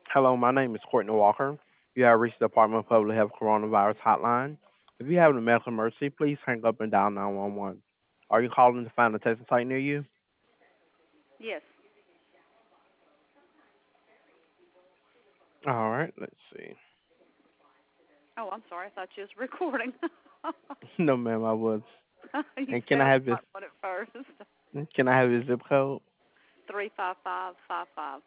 Hello, my name is Courtney Walker. You have reached the Department of Public Health Coronavirus Hotline. If you have a medical emergency, please hang up and dial 911. Are you calling to find a testing site near you? Yes. All right, let's see. Oh, I'm sorry. I thought you was recording. No, ma'am, I was. You And can I sounded have this? like one at first. Can I have your zip code? 35555.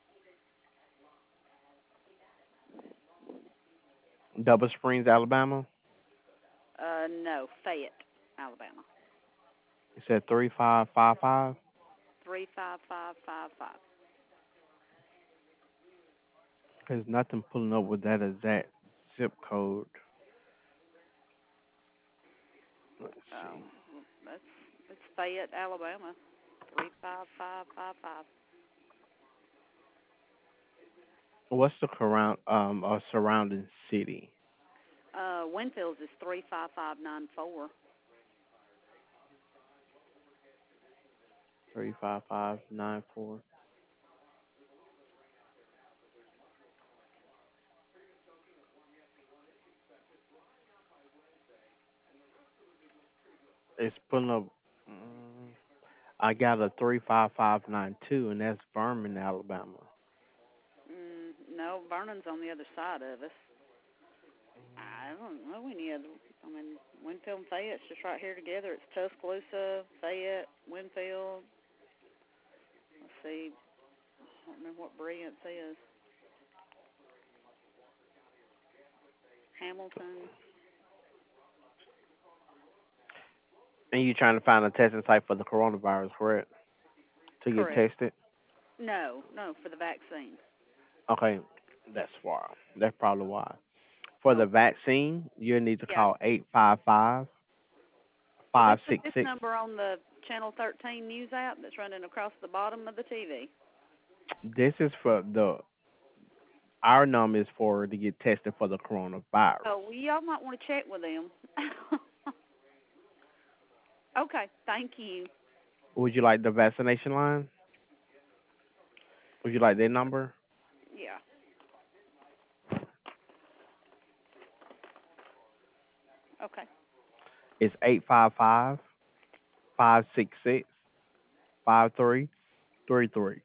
Double Springs, Alabama. No, Fayette, Alabama. You said 3555. 35555. There's nothing pulling up with that exact zip code. Let's see. Um, that's it's Fayette, Alabama. 35555. What's the surrounding city? Winfield's is 35594. 35594. It's pulling up. mm, I got a 35592, and that's Vernon, Alabama. No, Vernon's on the other side of us. I don't know any other. I mean, Winfield and Fayette's just right here together. It's Tuscaloosa, Fayette, Winfield. Let's see. I don't remember what Brent's is. Hamilton. And you trying to find a testing site for the coronavirus, correct? To get Correct. tested? No, no, for the vaccine. Okay, that's why. That's probably why. For the Oh, vaccine, you need to yeah. call 855 Well, they five put six this six. number on the Channel 13 news app that's running across the bottom of the TV. This is for our number is for to get tested for the coronavirus. Oh, well, y'all might want to check with them. Okay, thank you. Would you like the vaccination line? Would you like their number? Yeah. Okay. It's 855 566 5333.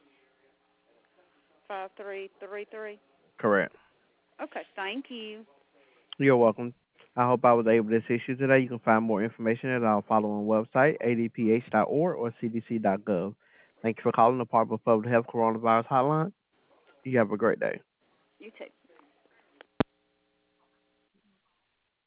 5333. Correct. Okay, thank you. You're welcome. I hope I was able to assist you today. You can find more information at our following website, adph.org or cdc.gov. Thank you for calling the Department of Public Health Coronavirus Hotline. You have a great day. You too.